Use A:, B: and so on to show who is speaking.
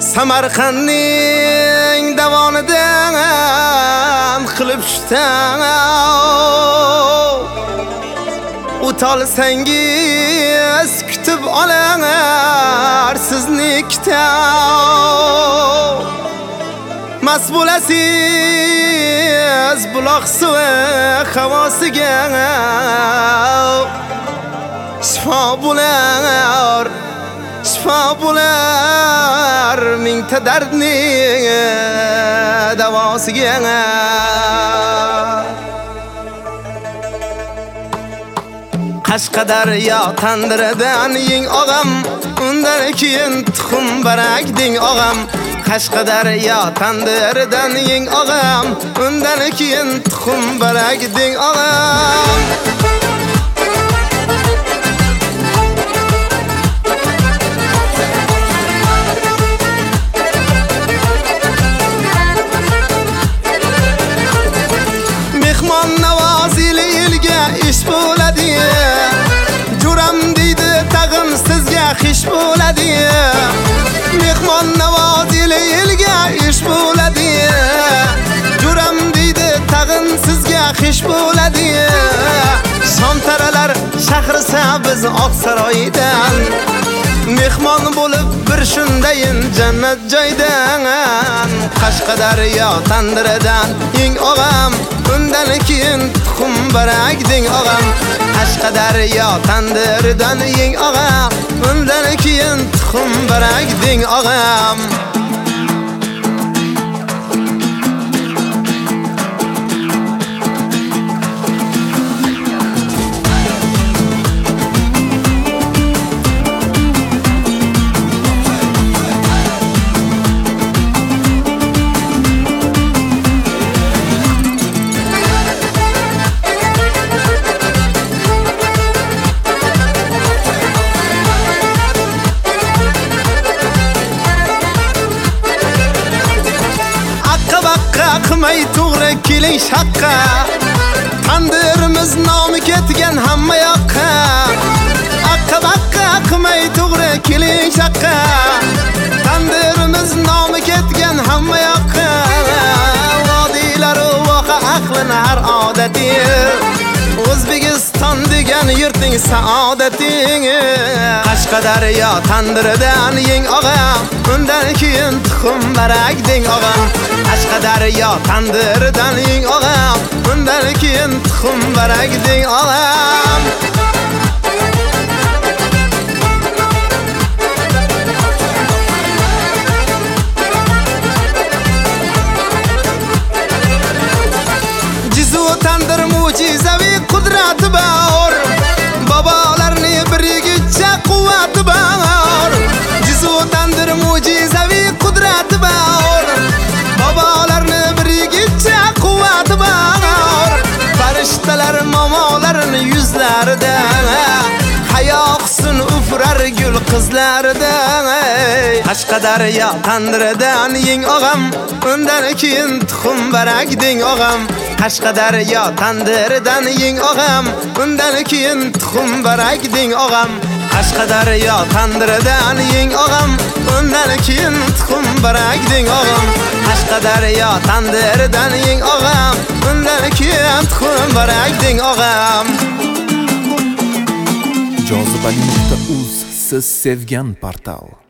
A: Samarqandning davonidan qilib tushdan o'tolsangiz kutib olar siznikdan mas bo'lasiz buloq suvi havosiga shifo bo'lar mingta dardning davosiga Qashqadaryo tandiridan yeng og'am undan keyin tuxum barak deng og'am Qashqadaryo tandiridan yeng og'am undan keyin tuxum barak deng og'am Mehmon navozili elga ish bo'ladi Juram deydi tag'in sizga xish bo'ladi Mehmon navozili elga ish bo'ladi Juram deydi tag'in sizga xish bo'ladi Shomtaralar shahrisa biz Oqsaroydan Mehmon bo'lib bir shundayin jannat joydan Qashqadaryo tandiridan yeng og'am undan keyin tuxum barak deng og'am Qashqadaryo tandiridan yeng og'am undan keyin tuxum barak deng og'am qilmay to'g'ri keling shaqqa tandirimiz nomi ketgan hamma yoqqa aqqa qilmay to'g'ri keling shaqqa tandirimiz nomi ketgan hamma yoqqa vodiylar voha aqlini har odati O'zbekiston degan yurting saodating Qashqadaryo tandiridan yeng og'am undan keyin tuxum barak deng og'am Qashqadaryo tandiridan yeng og'am undan keyin tuxum barak deng og'am Jizu tandir mo'jizaviy qudrati bor Bobolarni birigicha quvvati bor Jizu tandir mo'jizaviy qudrati bor Bobolarni birigicha quvvati bor Farishtalar momolarni yuzlarida hayo husn ufrar gul qizlarida Qashqadaryo tandiridan yeng og'am undan keyin tuxum barak deng og'am Qashqadaryo tandiridan yeng og'am undan keyin tuxum barak deng og'am Qashqadaryo tandiridan yeng og'am undan keyin tuxum barak deng og'am Qashqadaryo tandiridan yeng og'am undan keyin tuxum barak deng og'am
B: Jozibali.uz siz sevgan portal